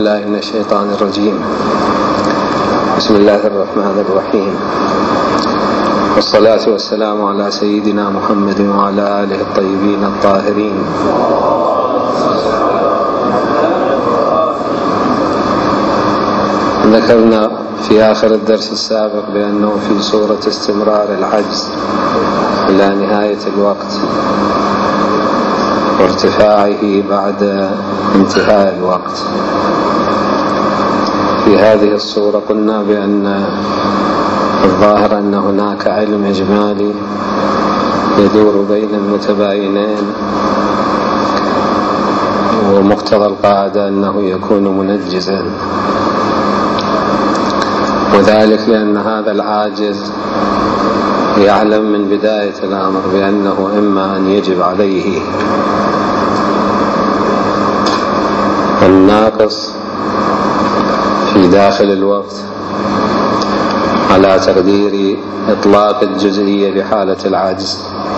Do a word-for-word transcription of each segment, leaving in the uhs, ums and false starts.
الله من الشيطان الرجيم. بسم الله الرحمن الرحيم، والصلاة والسلام على سيدنا محمد وعلى آله الطيبين الطاهرين. ذكرنا في آخر الدرس السابق بأنه في صورة استمرار العجز إلى نهاية الوقت وارتفاعه بعد انتهاء الوقت. في هذه الصورة قلنا بأن الظاهر أن هناك علم إجمالي يدور بين المتباينين، ومقتضى القاعدة أنه يكون منجزا، وذلك لأن هذا العاجز يعلم من بداية الأمر بأنه إما أن يجب عليه الناقص في داخل الوقت على تقدير إطلاق الجزئية لحالة العجز،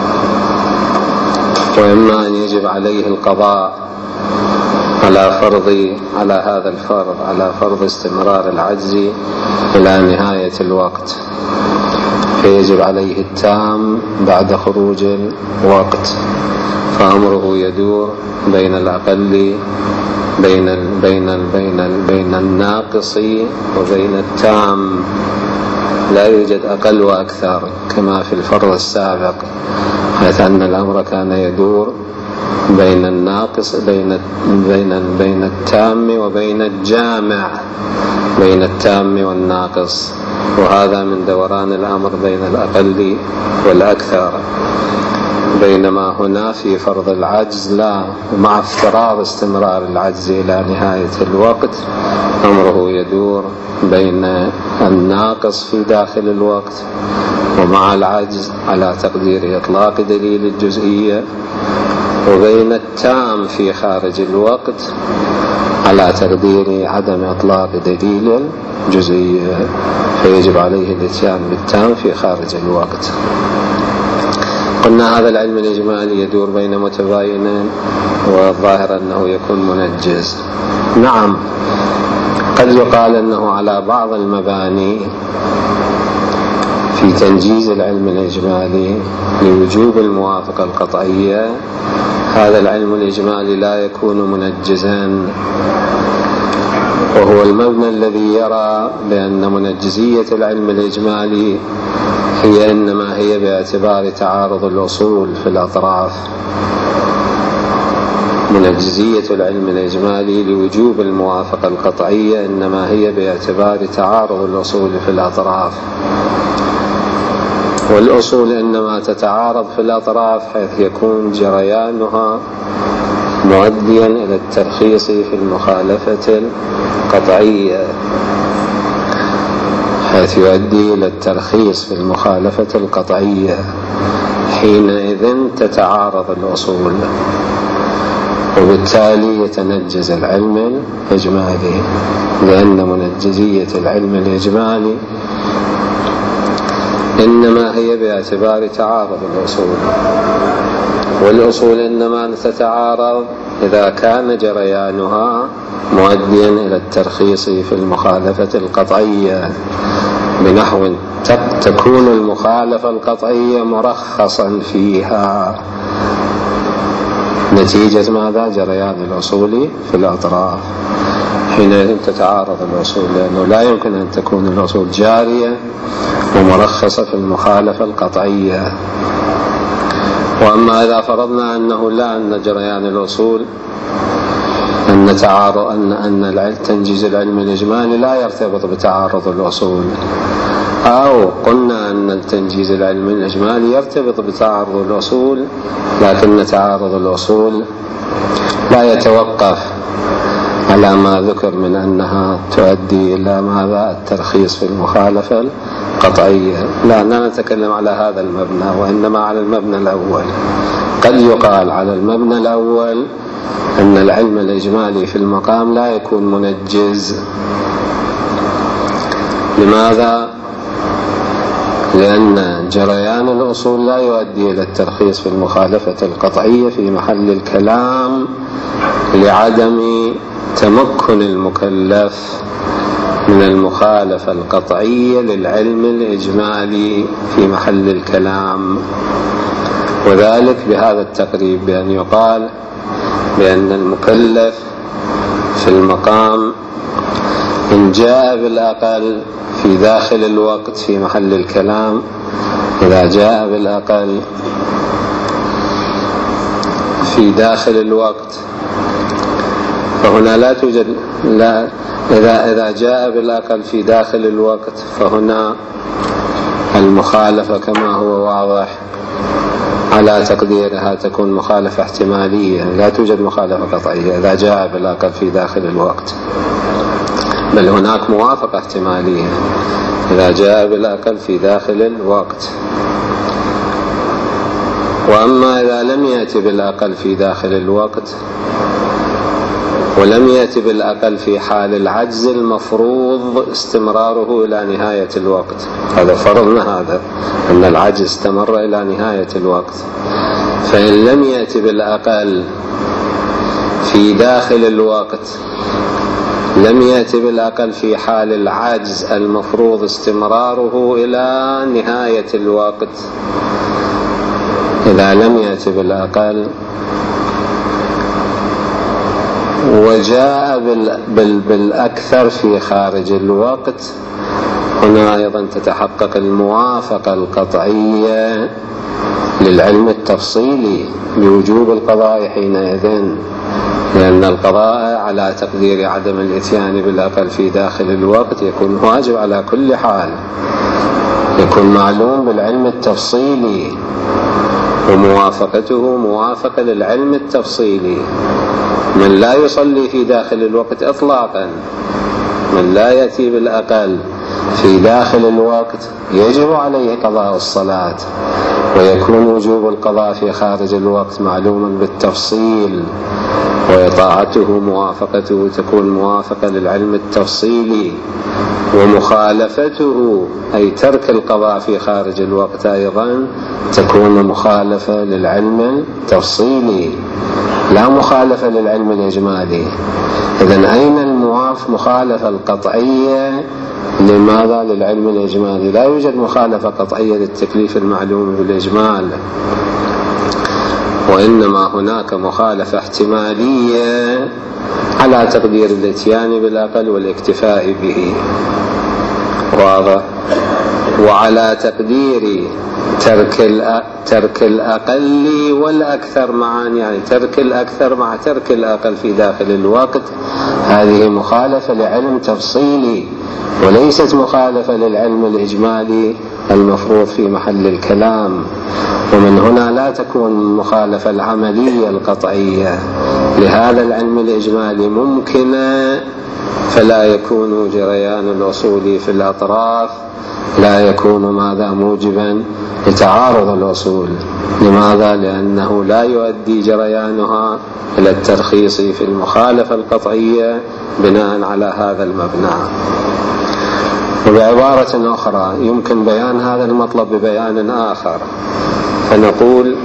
وإما أن يجب عليه القضاء على فرض على هذا الفرض على فرض استمرار العجز إلى نهاية الوقت، فيجب عليه التام بعد خروج الوقت، فأمره يدور بين الأقل بين ال بين ال بين ال بين الناقص وبين التام. لا يوجد أقل وأكثر كما في الفرض السابق، حيث أن الأمر كان يدور بين الناقص بين بين بين التام وبين الجامع، بين التام والناقص، وهذا من دوران الأمر بين الأقل والأكثر. بينما هنا في فرض العجز لا، ومع افتراض استمرار العجز إلى نهاية الوقت أمره يدور بين الناقص في داخل الوقت ومع العجز على تقدير إطلاق دليل الجزئية، وبين التام في خارج الوقت على تقدير عدم إطلاق دليل الجزئية، فيجب عليه الاتيان بالتام في خارج الوقت. قلنا هذا العلم الإجمالي يدور بين متباينين، والظاهر أنه يكون منجز. نعم، قد يقال أنه على بعض المباني في تنجيز العلم الإجمالي لوجوب الموافقة القطعية هذا العلم الإجمالي لا يكون منجزا، وهو المبنى الذي يرى بأن منجزية العلم الإجمالي هي إنما هي باعتبار تعارض الأصول في الأطراف. منجزية العلم الإجمالي لوجوب الموافقة القطعية إنما هي باعتبار تعارض الأصول في الأطراف، والأصول إنما تتعارض في الأطراف حيث يكون جريانها مؤديا إلى الترخيص في المخالفة القطعية، حيث يؤدي إلى الترخيص في المخالفة القطعية، حينئذ تتعارض الأصول، وبالتالي يتنجز العلم الإجمالي، لأن منجزية العلم الإجمالي إنما هي باعتبار تعارض الأصول، والأصول إنما تتعارض إذا كان جريانها مؤديا إلى الترخيص في المخالفة القطعية، بنحو تكون المخالفة القطعية مرخصا فيها نتيجة ماذا؟ جريان الأصول في الأطراف. حينئذ تتعارض الأصول، لأنه لا يمكن أن تكون الأصول جارية ومرخصة في المخالفة القطعية. وأما إذا فرضنا أنه لا، أن جريان الأصول أن تعارض أن أن تنجيز العلم الإجمالي لا يرتبط بتعارض الأصول، أو قلنا أن التنجيز العلم الإجمالي يرتبط بتعارض الأصول، لكن تعارض الأصول لا يتوقف على ما ذكر من أنها تؤدي إلى ماذا؟ الترخيص في المخالفة القطعية. لا، لا نتكلم على هذا المبنى، وإنما على المبنى الأول. قد يقال على المبنى الأول أن العلم الإجمالي في المقام لا يكون منجز. لماذا؟ لأن جريان الأصول لا يؤدي إلى الترخيص في المخالفة القطعية في محل الكلام لعدم تمكن المكلف من المخالفة القطعية للعلم الإجمالي في محل الكلام، وذلك بهذا التقريب، بأن يقال بأن المكلف في المقام إن جاء بالأقل في داخل الوقت في محل الكلام، إذا جاء بالأقل في داخل الوقت فهنا لا توجد لا إذا إذا جاء بالأقل في داخل الوقت فهنا المخالفة كما هو واضح على تقديرها تكون مخالفة احتمالية، لا توجد مخالفة قطعية إذا جاء بالأقل في داخل الوقت، بل هناك موافقة احتمالية إذا جاء بالأقل في داخل الوقت. وأما إذا لم يأتي بالأقل في داخل الوقت ولم يأتي بالأقل في حال العجز المفروض استمراره إلى نهاية الوقت، هذا فرضنا هذا أن العجز استمر إلى نهاية الوقت، فإن لم يأتي بالأقل في داخل الوقت لم يأتي بالأقل في حال العجز المفروض استمراره إلى نهاية الوقت. إذا لم يأتي بالأقل وجاء بالأكثر في خارج الوقت، هنا أيضا تتحقق الموافقة القطعية للعلم التفصيلي بوجوب القضاء حينئذ، لأن القضاء على تقدير عدم الإتيان بالأقل في داخل الوقت يكون واجب على كل حال، يكون معلوم بالعلم التفصيلي، وموافقته موافقة للعلم التفصيلي. من لا يصلي في داخل الوقت إطلاقا، من لا يأتي بالأقل في داخل الوقت يجب عليه قضاء الصلاة، ويكون وجوب القضاء في خارج الوقت معلوما بالتفصيل، وإطاعته موافقته تكون موافقة للعلم التفصيلي، ومخالفته أي ترك القضاء في خارج الوقت أيضا تكون مخالفة للعلم التفصيلي لا مخالفة للعلم الإجمالي. إذن أين الموافق مخالفة القطعية؟ لماذا؟ للعلم الإجمالي. لا يوجد مخالفة قطعية للتكليف المعلوم بالإجمال، وإنما هناك مخالفة احتمالية على تقدير الاتيان بالأقل والاكتفاء به، واضح؟ وعلى تقدير ترك ترك الأقل والأكثر معا، يعني ترك الأكثر مع ترك الأقل في داخل الوقت، هذه مخالفة لعلم تفصيلي وليست مخالفة للعلم الإجمالي المفروض في محل الكلام. ومن هنا لا تكون المخالفة العملية القطعية لهذا العلم الإجمالي ممكنة، فلا يكون جريان الأصول في الأطراف، لا يكون ماذا موجبا لتعارض الأصول. لماذا؟ لأنه لا يؤدي جريانها إلى الترخيص في المخالفة القطعية بناء على هذا المبنى. وبعبارة أخرى يمكن بيان هذا المطلب ببيان آخر، فنقول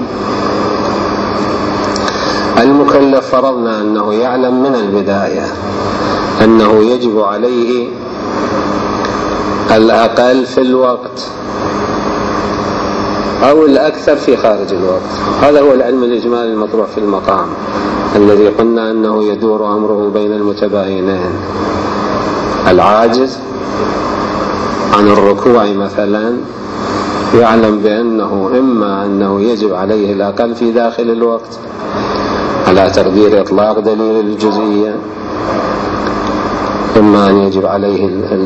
المكلف فرضنا أنه يعلم من البداية أنه يجب عليه الأقل في الوقت أو الأكثر في خارج الوقت. هذا هو العلم الإجمالي المطروح في المقام الذي قلنا أنه يدور أمره بين المتباينين. العاجز عن الركوع مثلا يعلم بأنه إما أنه يجب عليه الأقل في داخل الوقت على تقدير إطلاق دليل الجزئية، إما أن يجب عليه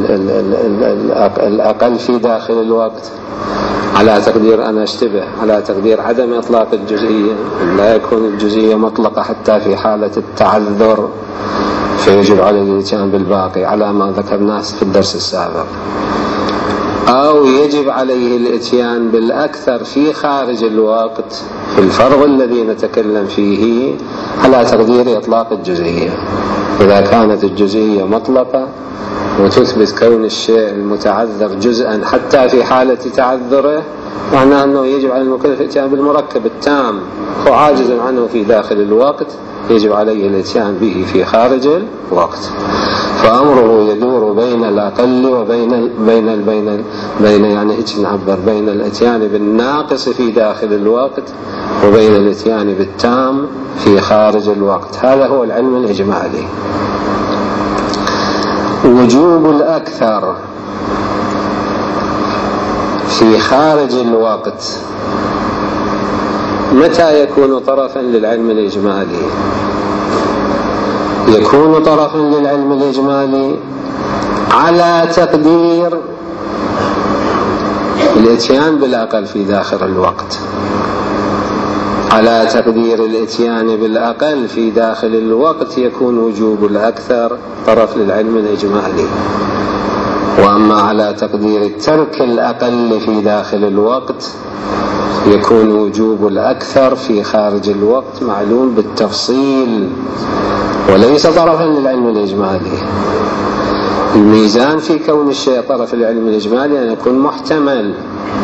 الأقل في داخل الوقت على تقدير أنا اشتبه على تقدير عدم إطلاق الجزئية، لا يكون الجزئية مطلقة حتى في حالة التعذر فيجب عليه الاتيان بالباقي على ما ذكرناه في الدرس السابق، أو يجب عليه الاتيان بالأكثر في خارج الوقت في الفرض الذي نتكلم فيه على تقدير إطلاق الجزئية. إذا كانت الجزئية مطلقة وتثبت كون الشيء المتعذر جزءا حتى في حالة تعذره، معناه أنه يجب على المكلف الاتيان بالمركب التام، هو عاجز عنه في داخل الوقت، يجب عليه الاتيان به في خارج الوقت. فأمره يدور بين الأقل وبين ال بين ال بين ال بين يعني إيش نعبر بين الاتيان بالناقص في داخل الوقت وبين الاتيان بالتام في خارج الوقت. هذا هو العلم الإجمالي. وجوب الأكثر في خارج الوقت متى يكون طرفا للعلم الإجمالي؟ يكون طرفا للعلم الإجمالي على تقدير الاتيان بالأقل في داخل الوقت، على تقدير الاتيان بالأقل في داخل الوقت يكون وجوب الأكثر طرف للعلم الإجمالي. وأما على تقدير ترك الأقل في داخل الوقت يكون وجوب الأكثر في خارج الوقت معلوم بالتفصيل وليس طرفا للعلم الإجمالي. الميزان في كون الشيء طرف العلم الإجمالي أن يكون محتمل،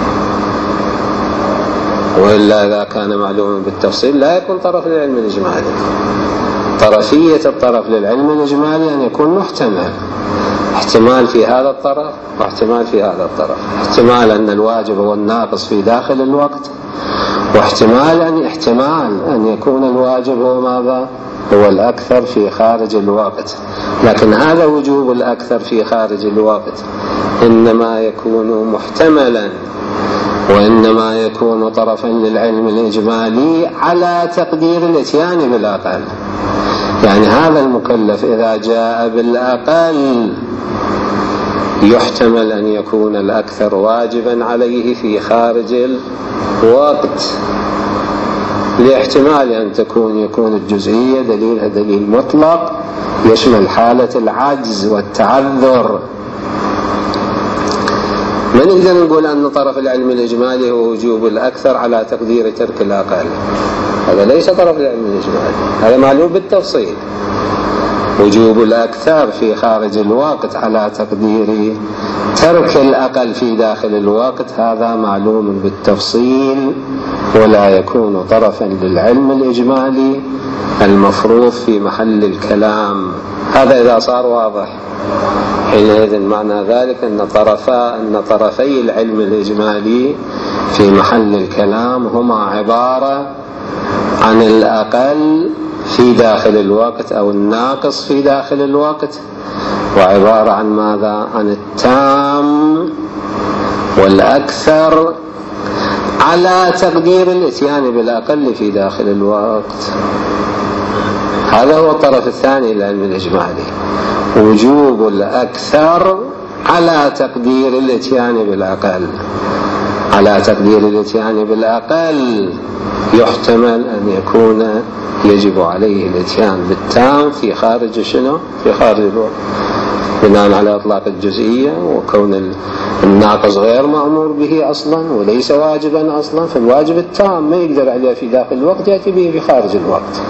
وإلا إذا كان معلوما بالتفصيل لا يكون طرف للعلم الإجمالي. طرفية الطرف للعلم الإجمالي أن يكون محتمل، احتمال في هذا الطرف واحتمال في هذا الطرف، احتمال أن الواجب هو الناقص في داخل الوقت، واحتمال أن احتمال أن يكون الواجب هو ماذا؟ هو الأكثر في خارج الوقت. لكن هذا وجوب الأكثر في خارج الوقت إنما يكون محتملا وإنما يكون طرفا للعلم الإجمالي على تقدير الاتيان بالأقل. يعني هذا المكلف إذا جاء بالأقل يحتمل أن يكون الأكثر واجبا عليه في خارج الوقت، لاحتمال أن تكون يكون الجزئية دليلها دليل مطلق يشمل حالة العجز والتعذر. ما نقدر نقول أن طرف العلم الإجمالي هو وجوب الأكثر على تقدير ترك الأقل، هذا ليس طرف العلم الإجمالي، هذا معلوم بالتفصيل. وجوب الأكثر في خارج الوقت على تقدير ترك الأقل في داخل الوقت هذا معلوم بالتفصيل ولا يكون طرفا للعلم الإجمالي المفروض في محل الكلام. هذا إذا صار واضح، حينئذ معنى ذلك أن طرفا أن طرفي العلم الإجمالي في محل الكلام هما عبارة عن الأقل في داخل الوقت أو الناقص في داخل الوقت، وعبارة عن ماذا؟ عن التام والأكثر على تقدير الاتيان بالأقل في داخل الوقت. هذا هو الطرف الثاني للعلم الإجمالي، وجوب الأكثر على تقدير الاتيان بالأقل. على تقدير الاتيان بالأقل يحتمل أن يكون يجب عليه الاتيان بالتام في خارج شنو؟ في خارج الوقت، بناء على إطلاق الجزئية وكون الناقص غير مأمور به أصلا وليس واجبا أصلا، فالواجب التام ما يقدر عليه في داخل الوقت يأتي به في خارج الوقت.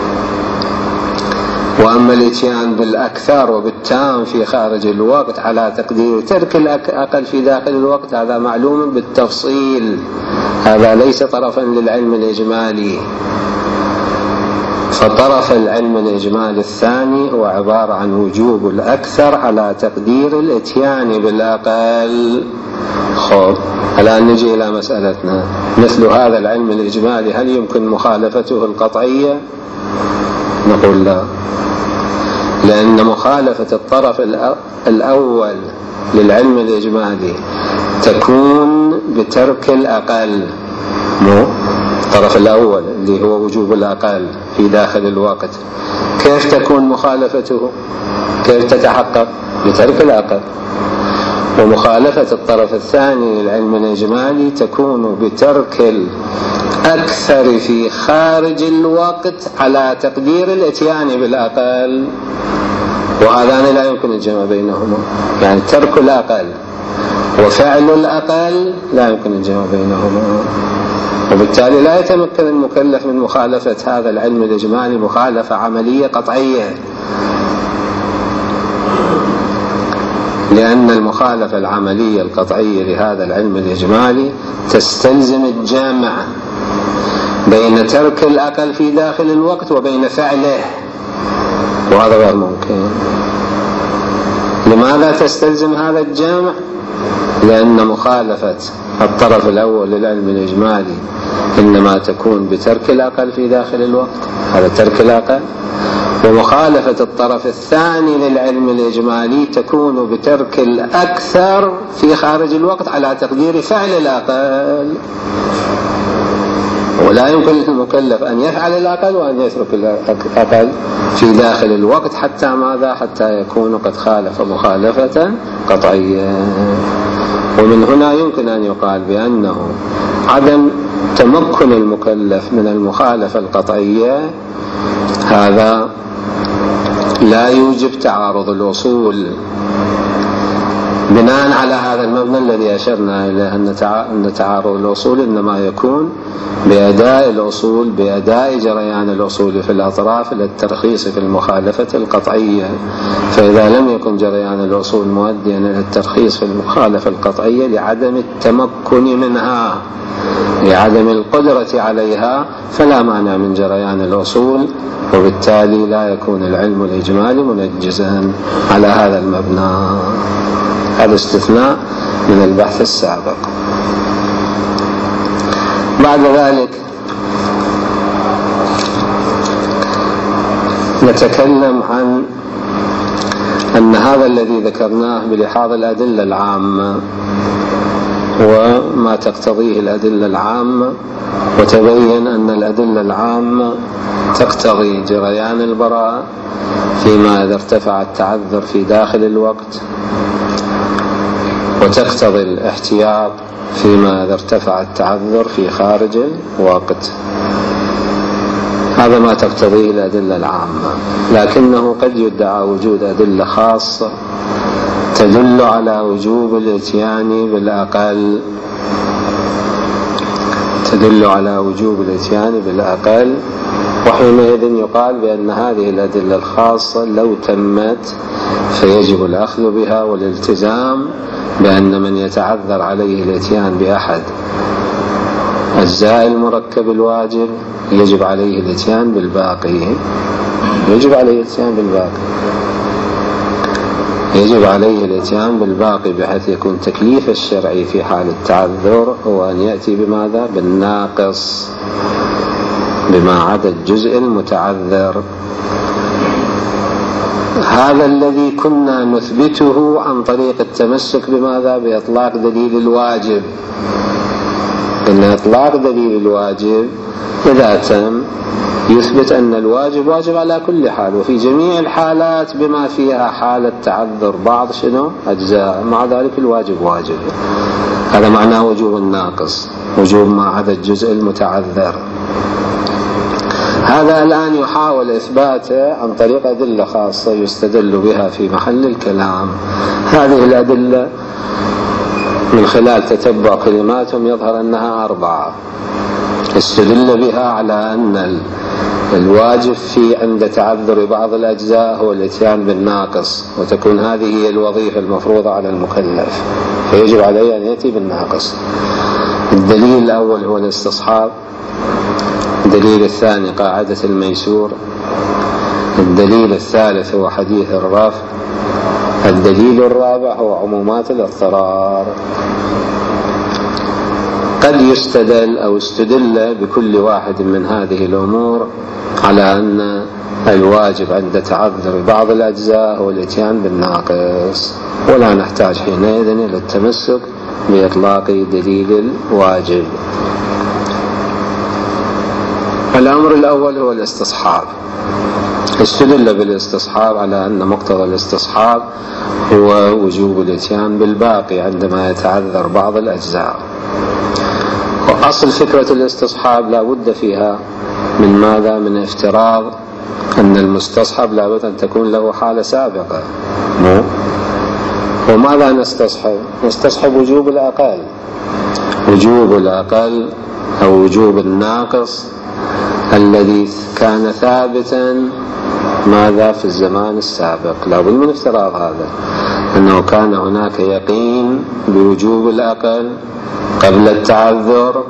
وأما الاتيان بالأكثر وبالتام في خارج الوقت على تقدير ترك الأقل في داخل الوقت هذا معلوم بالتفصيل، هذا ليس طرفا للعلم الإجمالي. فطرف العلم الإجمالي الثاني هو عبارة عن وجوب الأكثر على تقدير الاتيان بالأقل. خب الآن نجي إلى مسألتنا، مثل هذا العلم الإجمالي هل يمكن مخالفته القطعية؟ نقول لا، لأن مخالفة الطرف الأول للعلم الإجمالي تكون بترك الأقل، مو الطرف الأول اللي هو وجوب الأقل في داخل الوقت. كيف تكون مخالفته؟ كيف تتحقق؟ بترك الأقل. ومخالفة الطرف الثاني للعلم الإجمالي تكون بترك الأكثر في خارج الوقت على تقدير الاتيان بالأقل، وهذان لا يمكن الجمع بينهما. يعني ترك الأقل وفعل الأقل لا يمكن الجمع بينهما، وبالتالي لا يتمكن المكلف من مخالفة هذا العلم الإجمالي مخالفة عملية قطعية. لأن المخالفة العملية القطعية لهذا العلم الإجمالي تستلزم الجامع بين ترك الأقل في داخل الوقت وبين فعله، وهذا غير ممكن. لماذا تستلزم هذا الجامع؟ لأن مخالفة الطرف الأول للعلم الإجمالي إنما تكون بترك الأقل في داخل الوقت، هذا ترك الأقل، ومخالفة الطرف الثاني للعلم الإجمالي تكون بترك الأكثر في خارج الوقت على تقدير فعل الأقل. ولا يمكن للمكلف أن يفعل الأقل وأن يترك الأقل في داخل الوقت حتى ماذا؟ حتى يكون قد خالف مخالفة قطعية. ومن هنا يمكن أن يقال بأنه عدم تمكن المكلف من المخالفة القطعية هذا لا يوجب تعارض الأصول، بناء على هذا المبنى الذي أشرنا إليه أن تعارض الأصول إنما يكون بأداء الأصول بأداء جريان الأصول في الأطراف إلى الترخيص في المخالفة القطعية. فإذا لم يكن جريان الأصول مؤديا إلى الترخيص في المخالفة القطعية لعدم التمكن منها، لعدم القدرة عليها، فلا معنى من جريان الأصول، وبالتالي لا يكون العلم الإجمالي منجزا على هذا المبنى. هذا استثناء من البحث السابق. بعد ذلك نتكلم عن أن هذا الذي ذكرناه بلحاظ الأدلة العامة وما تقتضيه الأدلة العامة، وتبين أن الأدلة العامة تقتضي جريان البراءة فيما إذا ارتفع التعذر في داخل الوقت، وتقتضي الاحتياط فيما إذا ارتفع التعذر في خارج الوقت. هذا ما تقتضيه الأدلة العامة، لكنه قد يدعى وجود أدلة خاصة تدل على وجوب الاتيان بالأقل تدل على وجوب الاتيان بالأقل وحينئذ يقال بأن هذه الأدلة الخاصة لو تمت فيجب الأخذ بها والالتزام بأن من يتعذر عليه الاتيان بأحد أجزاء المركب الواجب يجب عليه الاتيان بالباقي يجب عليه الاتيان بالباقي يجب عليه الاتيان بالباقي بحيث يكون تكليف الشرعي في حال التعذر هو أن يأتي بماذا؟ بالناقص، بما عدا الجزء المتعذر. هذا الذي كنا نثبته عن طريق التمسك بماذا؟ بإطلاق دليل الواجب. إن إطلاق دليل الواجب إذا تم يثبت أن الواجب واجب على كل حال وفي جميع الحالات بما فيها حالة تعذر بعض شنو أجزاء، مع ذلك الواجب واجب. هذا معناه وجوب الناقص، وجوب ما عدا الجزء المتعذر. هذا الآن يحاول إثباته عن طريق أدلة خاصة يستدل بها في محل الكلام. هذه الأدلة من خلال تتبع كلماتهم يظهر أنها أربعة. استدل بها على أن الواجب في عند تعذر بعض الأجزاء هو الاتيان بالناقص، وتكون هذه هي الوظيفة المفروضة على المكلف، فيجب عليه أن يأتي بالناقص. الدليل الأول هو الاستصحاب، الدليل الثاني قاعدة الميسور، الدليل الثالث هو حديث الرفع، الدليل الرابع هو عمومات الاضطرار. قد يستدل أو استدل بكل واحد من هذه الأمور على أن الواجب عند تعذر بعض الأجزاء هو الاتيان بالناقص، ولا نحتاج حينئذ إلى التمسك بإطلاق دليل الواجب. الأمر الأول هو الاستصحاب. استدل بالاستصحاب على أن مقتضى الاستصحاب هو وجوب الاتيان بالباقي عندما يتعذر بعض الأجزاء. وأصل فكرة الاستصحاب لا بد فيها من ماذا؟ من افتراض أن المستصحب لا بد أن تكون له حالة سابقة. مو وماذا نستصحب؟ نستصحب وجوب الأقل، وجوب الأقل أو وجوب الناقص الذي كان ثابتا ماذا في الزمان السابق. لابد من افتراض هذا، أنه كان هناك يقين بوجوب الأقل قبل التعذر،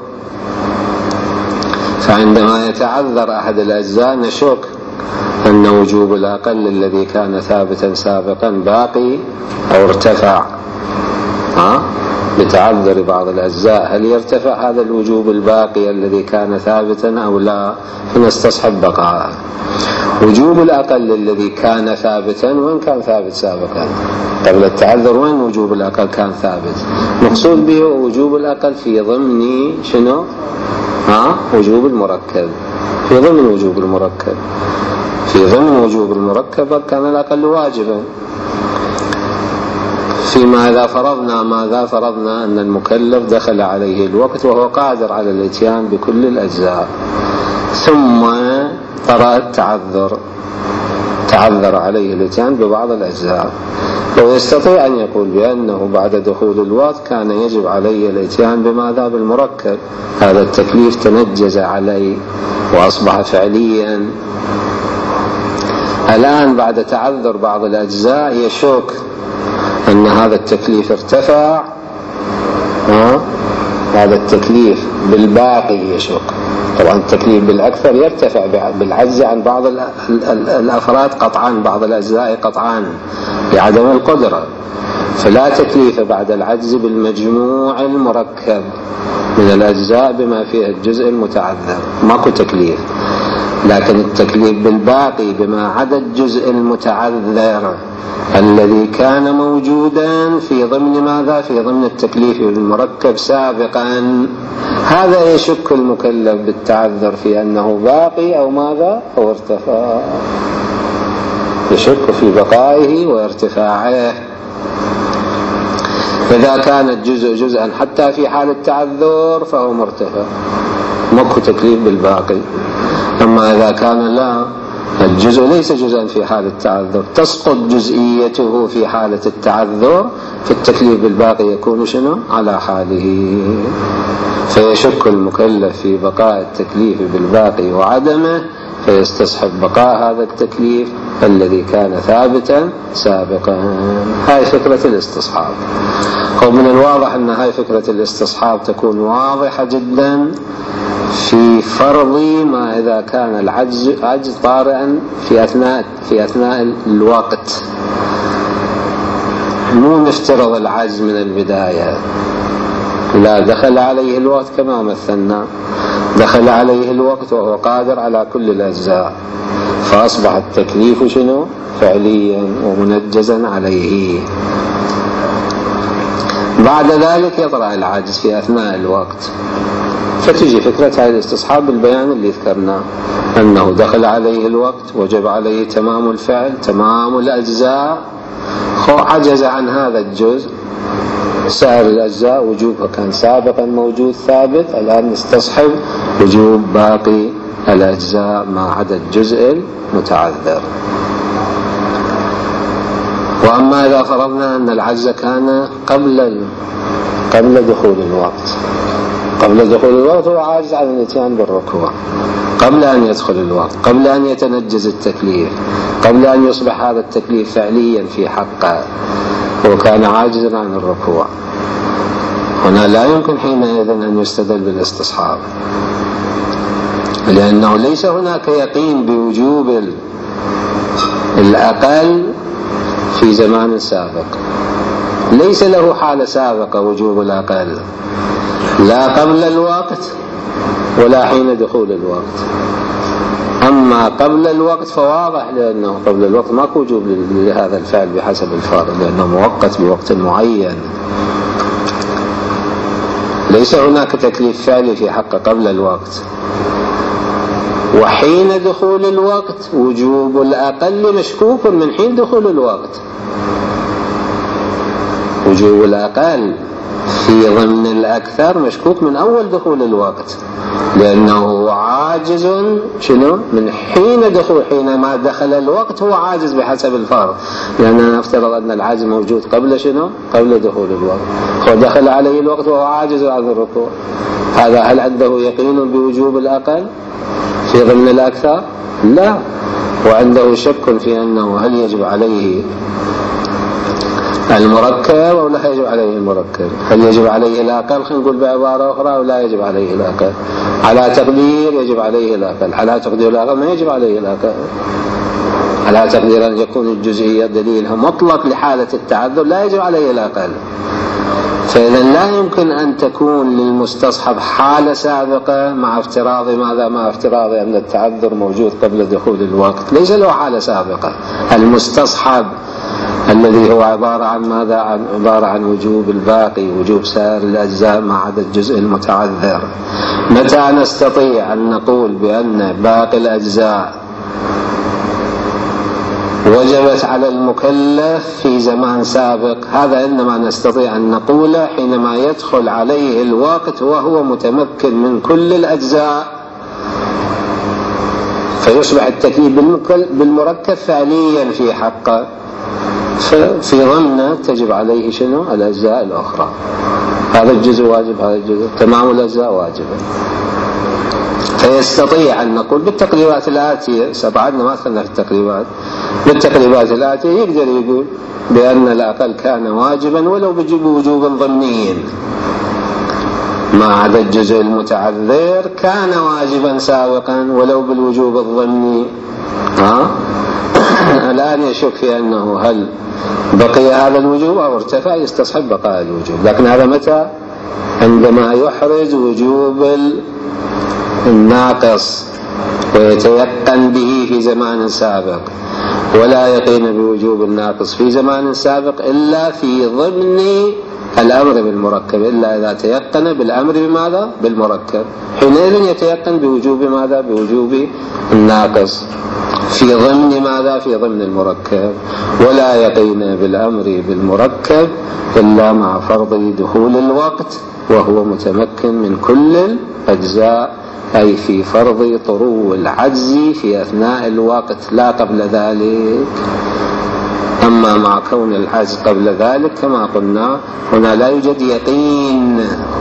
فعندما يتعذر أحد الأجزاء نشك أن وجوب الأقل الذي كان ثابتا سابقا باقي أو ارتفع. ها؟ بتعذر بعض الأجزاء هل يرتفع هذا الوجوب الباقي الذي كان ثابتا أو لا؟ فنستصحب بقاءه. وجوب الأقل الذي كان ثابتا وين كان ثابت سابقا قبل التعذر؟ وين وجوب الأقل كان ثابت؟ مقصود به وجوب الأقل في ضمن شنو؟ ها؟ وجوب المركب، في ضمن وجوب المركب، في ضمن وجوب المركب كان الأقل واجبا. فيما إذا فرضنا ماذا فرضنا أن المكلف دخل عليه الوقت وهو قادر على الاتيان بكل الأجزاء، ثم طرأ التعذر، تعذر عليه الاتيان ببعض الأجزاء، ويستطيع أن يقول بأنه بعد دخول الوقت كان يجب عليه الاتيان بماذا؟ بالمركب. هذا التكليف تنجز عليه وأصبح فعليا. الآن بعد تعذر بعض الأجزاء يشك أن هذا التكليف ارتفع، ها؟ هذا التكليف بالباقي يشك. طبعا التكليف بالأكثر يرتفع بالعجز عن بعض الأفراد قطعا، بعض الأجزاء قطعا بعدم القدرة، فلا تكليف بعد العجز بالمجموع المركب من الأجزاء بما فيه الجزء المتعذر، ماكو تكليف. لكن التكليف بالباقي بما عدا الجزء المتعذر الذي كان موجودا في ضمن ماذا؟ في ضمن التكليف بالمركب سابقا، هذا يشك المكلف بالتعذر في أنه باقي أو ماذا؟ أو ارتفاع، يشك في بقائه وارتفاعه. إذا كان الجزء جزءا حتى في حال التعذر فهو مرتفع، ماكو تكليف بالباقي. أما إذا كان لا، الجزء ليس جزءا في حال التعذر، تسقط جزئيته في حالة التعذر، فالتكليف بالباقي يكون شنو؟ على حاله. فيشك المكلف في بقاء التكليف بالباقي وعدمه، فيستصحب بقاء هذا التكليف الذي كان ثابتا سابقا. هاي فكرة الاستصحاب. ومن الواضح أن هاي فكرة الاستصحاب تكون واضحة جدا في فرض ما إذا كان العجز عجز طارئا في أثناء في أثناء الوقت. مو نفترض العجز من البداية، لا، دخل عليه الوقت كما مثلنا، دخل عليه الوقت وهو قادر على كل الأجزاء، فأصبح التكليف شنو؟ فعليا ومنجزا عليه. بعد ذلك يطرأ العجز في أثناء الوقت، فتجي فكرة هذا الاستصحاب بالبيان اللي ذكرناه، أنه دخل عليه الوقت وجب عليه تمام الفعل تمام الأجزاء، عجز عن هذا الجزء، سائر الأجزاء وجوبها كان سابقا موجود ثابت، الآن نستصحب وجوب باقي الأجزاء ما عدا الجزء المتعذر. وأما إذا فرضنا أن العجز كان قبل قبل دخول الوقت، قبل دخول الوقت هو عاجز عن الاتيان بالركوع، قبل أن يدخل الوقت، قبل أن يتنجز التكليف، قبل أن يصبح هذا التكليف فعليا في حقه، هو كان عاجزا عن الركوع، هنا لا يمكن حينئذ أن يستدل بالاستصحاب، لأنه ليس هناك يقين بوجوب الأقل في زمان سابق، ليس له حالة سابقة وجوب الأقل، لا قبل الوقت ولا حين دخول الوقت. أما قبل الوقت فواضح، لأنه قبل الوقت ماكو وجوب لهذا الفعل بحسب الفرض، لأنه مؤقت بوقت معين، ليس هناك تكليف فعلي في حقه قبل الوقت. وحين دخول الوقت وجوب الأقل مشكوك من حين دخول الوقت، وجوب الأقل في ضمن الأكثر مشكوك من أول دخول الوقت، لأنه عاجز شنو؟ من حين دخول، حينما دخل الوقت هو عاجز بحسب الفرض، لأننا نفترض أن العجز موجود قبل شنو؟ قبل دخول الوقت، هو دخل عليه الوقت وهو عاجز عن الركوع، هذا هل عنده يقين بوجوب الأقل في ضمن الأكثر؟ لا، وعنده شك في أنه هل يجب عليه المركب أو لا يجب عليه المركب، هل يجب عليه الأقل، خلينا نقول بعبارة أخرى، أو لا يجب عليه الأقل. على تقدير يجب عليه الأقل، على تقدير الأقل ما يجب عليه الأقل، على تقدير أن يكون الجزئية دليلها مطلق لحالة التعذر لا يجب عليه الأقل. فإذا لا يمكن أن تكون للمستصحب حالة سابقة مع افتراض ماذا؟ مع افتراض أن التعذر موجود قبل دخول الوقت، ليس له حالة سابقة. المستصحب الذي هو عبارة عن ماذا؟ عن عبارة عن وجوب الباقي، وجوب سائر الأجزاء ما عدا الجزء المتعذر. متى نستطيع أن نقول بأن باقي الأجزاء وجبت على المكلف في زمان سابق؟ هذا إنما نستطيع أن نقوله حينما يدخل عليه الوقت وهو متمكن من كل الأجزاء، فيصبح التكليف بالمركب فعليا في حقه، في ضمنه تجب عليه شنو؟ الأجزاء الأخرى. هذا الجزء واجب، هذا الجزء، تمام الأجزاء واجبة. فيستطيع أن نقول بالتقريبات الآتية، سبعدنا ما أثنى في التقريبات، بالتقريبات الآتية يقدر يقول بأن الأقل كان واجبا ولو بوجوب ضمني، ما عدا الجزء المتعذر كان واجبا سابقا ولو بالوجوب الضمني. ها؟ الآن يشك في أنه هل بقي هذا الوجوب أو ارتفع، يستصحب بقاء الوجوب. لكن هذا متى؟ عندما يحرز وجوب الناقص ويتيقن به في زمان سابق، ولا يقين بوجوب الناقص في زمان سابق إلا في ضمن الأمر بالمركب، إلا إذا تيقن بالأمر بماذا؟ بالمركب، حينئذ يتيقن بوجوب ماذا؟ بوجوب الناقص في ضمن ماذا؟ في ضمن المركب. ولا يقين بالأمر بالمركب إلا مع فرض دخول الوقت وهو متمكن من كل الأجزاء، أي في فرض طرو العجز في أثناء الوقت لا قبل ذلك. أما مع كون العجز قبل ذلك كما قلنا هنا لا يوجد يقين،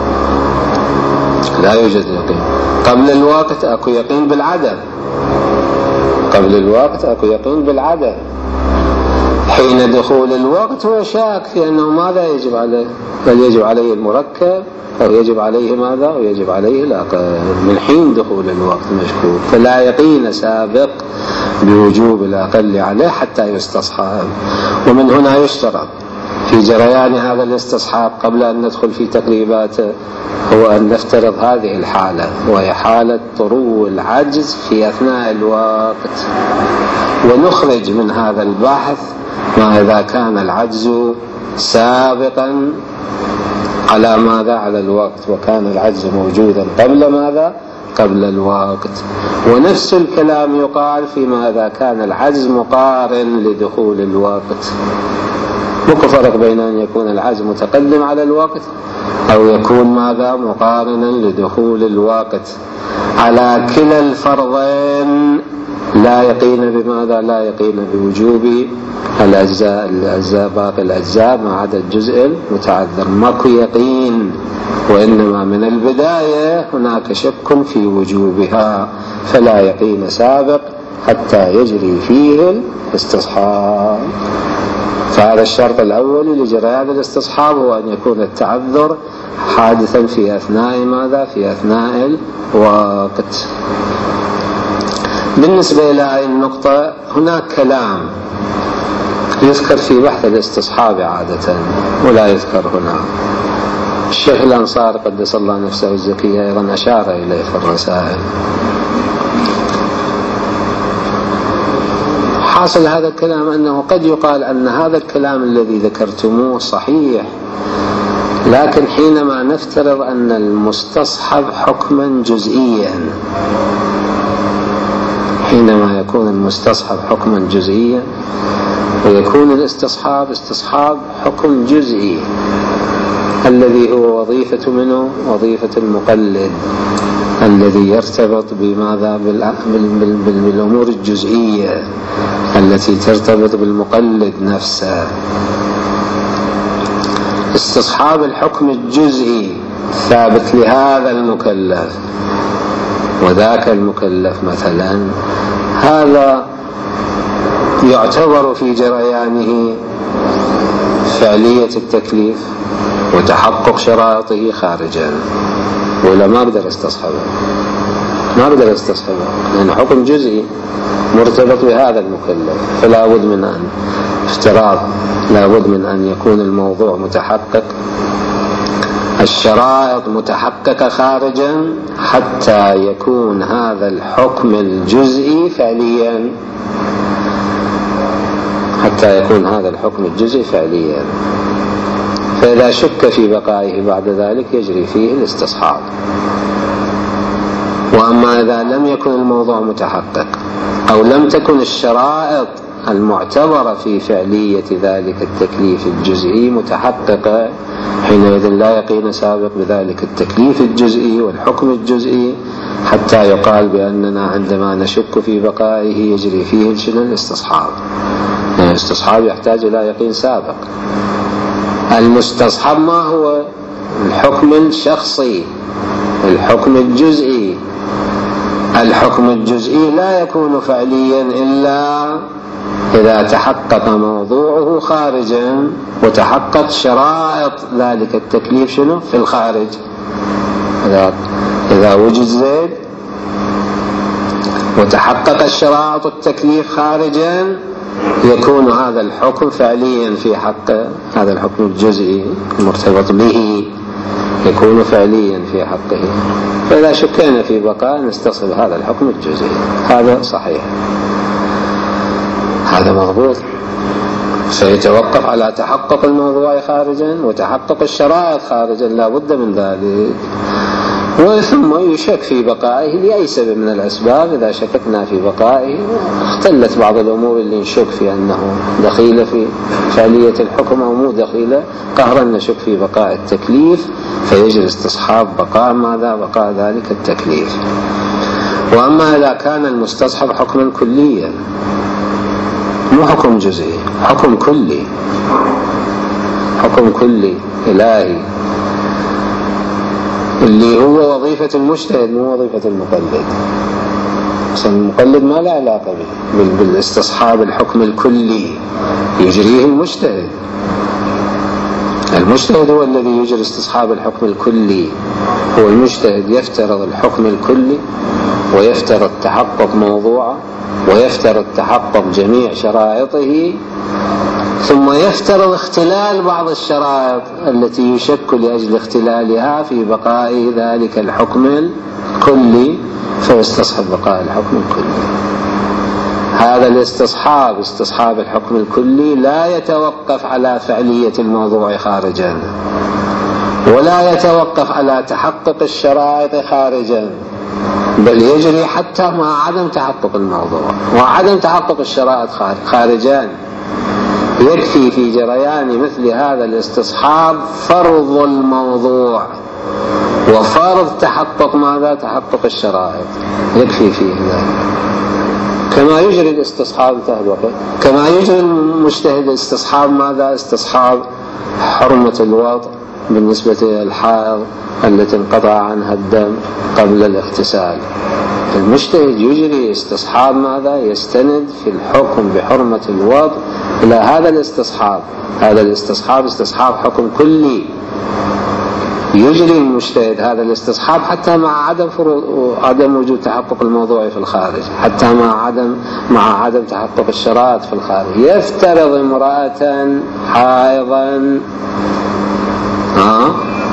لا يوجد يقين. قبل الوقت أكو يقين بالعدم، قبل الوقت أكو يقين بالعدم، حين دخول الوقت هو شاك في أنه ماذا يجب عليه، هل يجب عليه المركب أو يجب عليه ماذا؟ أو يجب عليه الأقل. من حين دخول الوقت مشكوك، فلا يقين سابق بوجوب الأقل عليه حتى يستصحب. ومن هنا يشترط في جريان هذا الاستصحاب قبل أن ندخل في تقريباته هو أن نفترض هذه الحالة، وهي حالة طرو العجز في أثناء الوقت، ونخرج من هذا البحث ما إذا كان العجز سابقا على ماذا؟ على الوقت، وكان العجز موجودا قبل ماذا؟ قبل الوقت. ونفس الكلام يقال فيما إذا كان العجز مقارن لدخول الوقت. ماكو فرق بين أن يكون العجز متقدم على الوقت أو يكون ماذا؟ مقارنا لدخول الوقت. على كلا الفرضين لا يقين بماذا؟ لا يقين بوجوب الأجزاء الأجزاء باقي الأجزاء ما عدا الجزء المتعذر، ماكو يقين، وإنما من البداية هناك شك في وجوبها، فلا يقين سابق حتى يجري فيه الاستصحاب. فهذا الشرط الأول لجريان الاستصحاب هو أن يكون التعذر حادثا في أثناء ماذا؟ في أثناء الوقت. بالنسبة إلى هذه النقطة هناك كلام يذكر في بحث الاستصحاب عادة ولا يذكر هنا. الشيخ الأنصاري قدس الله نفسه الزكية أيضا أشار إليه في الرسائل. حاصل هذا الكلام أنه قد يقال أن هذا الكلام الذي ذكرتموه صحيح، لكن حينما نفترض أن المستصحب حكما جزئيا، حينما يكون المستصحب حكما جزئيا ويكون الاستصحاب استصحاب حكم جزئي الذي هو وظيفة منه وظيفة المقلد الذي يرتبط بماذا؟ بالأمور الجزئية التي ترتبط بالمقلد نفسه. استصحاب الحكم الجزئي ثابت لهذا المكلف وذاك المكلف مثلا، هذا يعتبر في جريانه فعلية التكليف وتحقق شرائطه خارجا، ولا ما أقدر استصحبه، ما أقدر استصحبه لأن حكم جزئي مرتبط بهذا المكلف، فلا بد من أن افتراض لا بد من أن يكون الموضوع متحقق، الشرائط متحققة خارجا حتى يكون هذا الحكم الجزئي فعليا، حتى يكون هذا الحكم الجزئي فعليا. فإذا شك في بقائه بعد ذلك يجري فيه الاستصحاب. وأما إذا لم يكن الموضوع متحقق أو لم تكن الشرائط المعتبرة في فعلية ذلك التكليف الجزئي متحققة، حينئذ لا يقين سابق بذلك التكليف الجزئي والحكم الجزئي حتى يقال بأننا عندما نشك في بقائه يجري فيه شنو الاستصحاب. يعني الاستصحاب يحتاج إلى يقين سابق. المستصحب ما هو؟ الحكم الشخصي، الحكم الجزئي. الحكم الجزئي لا يكون فعليا إلا إذا تحقق موضوعه خارجا وتحقق شرائط ذلك التكليف شنو في الخارج. إذا, إذا وجد زيد وتحقق الشرائط التكليف خارجا يكون هذا الحكم فعليا في حق هذا الحكم الجزئي المرتبط به، يكون فعليا في حقه. فإذا شكينا في بقاء نستصحب هذا الحكم الجزئي، هذا صحيح، هذا مضبوط. سيتوقف على تحقق الموضوع خارجا وتحقق الشرائط خارجا، لا بد من ذلك. وثم يشك في بقائه لأي سبب من الأسباب. إذا شككنا في بقائه اختلت بعض الأمور اللي نشك في أنه دخيلة في فعلية الحكم أو مو دخيلة، قهرا نشك في بقاء التكليف فيجري استصحاب بقاء ماذا؟ بقاء ذلك التكليف. وأما إذا كان المستصحب حكما كليا مو حكم جزئي، حكم كلي، حكم كلي إلهي اللي هو وظيفة المجتهد مو وظيفة المقلد. عشان المقلد ما له علاقة به بالاستصحاب الحكم الكلي، يجريه المجتهد. المجتهد هو الذي يجري استصحاب الحكم الكلي. هو المجتهد يفترض الحكم الكلي ويفترض تحقق موضوعه ويفترض تحقق جميع شرائطه، ثم يفترض اختلال بعض الشرائط التي يشك لأجل اختلالها في بقاء ذلك الحكم الكلي فيستصحب بقاء الحكم الكلي. هذا الاستصحاب استصحاب الحكم الكلي لا يتوقف على فعلية الموضوع خارجا ولا يتوقف على تحقق الشرائط خارجا، بل يجري حتى مع عدم تحقق الموضوع وعدم تحقق الشرائط خارجان. يكفي في جريان مثل هذا الاستصحاب فرض الموضوع وفرض تحقق ماذا؟ تحقق الشرائط، يكفي فيه ذلك. كما يجري الاستصحاب كما يجري المجتهد استصحاب ماذا؟ استصحاب حرمة الوضع بالنسبة للحائض التي انقطع عنها الدم قبل الاغتسال. المجتهد يجري استصحاب ماذا؟ يستند في الحكم بحرمة الوضع إلى هذا الاستصحاب. هذا الاستصحاب استصحاب حكم كلي، يجري المجتهد هذا الاستصحاب حتى مع عدم فروض عدم وجود تحقق الموضوع في الخارج، حتى مع عدم مع عدم تحقق الشرائط في الخارج. يفترض امرأة حائضا ها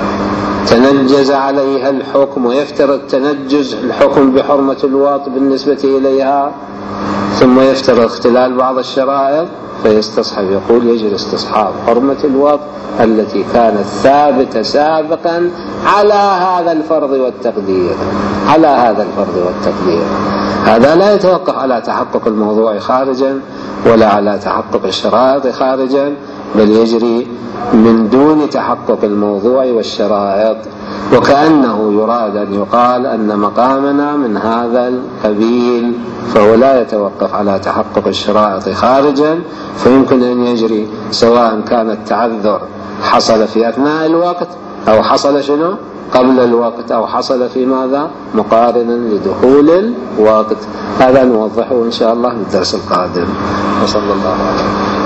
تنجز عليها الحكم ويفترض تنجز الحكم بحرمة الوضع بالنسبة إليها، ثم يفترض اختلال بعض الشرائط فيستصحب، يقول يجري استصحاب حرمة الوضع التي كانت ثابتة سابقا على هذا الفرض والتقدير، على هذا الفرض والتقدير. هذا لا يتوقف على تحقق الموضوع خارجا ولا على تحقق الشرائط خارجا، بل يجري من دون تحقق الموضوع والشرائط. وكأنه يراد أن يقال أن مقامنا من هذا القبيل، فهو لا يتوقف على تحقق الشرائط خارجا، فيمكن أن يجري سواء كان التعذر حصل في أثناء الوقت أو حصل شنو قبل الوقت أو حصل في ماذا مقارنا لدخول الوقت. هذا نوضحه إن شاء الله في الدرس القادم. وصلى الله عليه وسلم.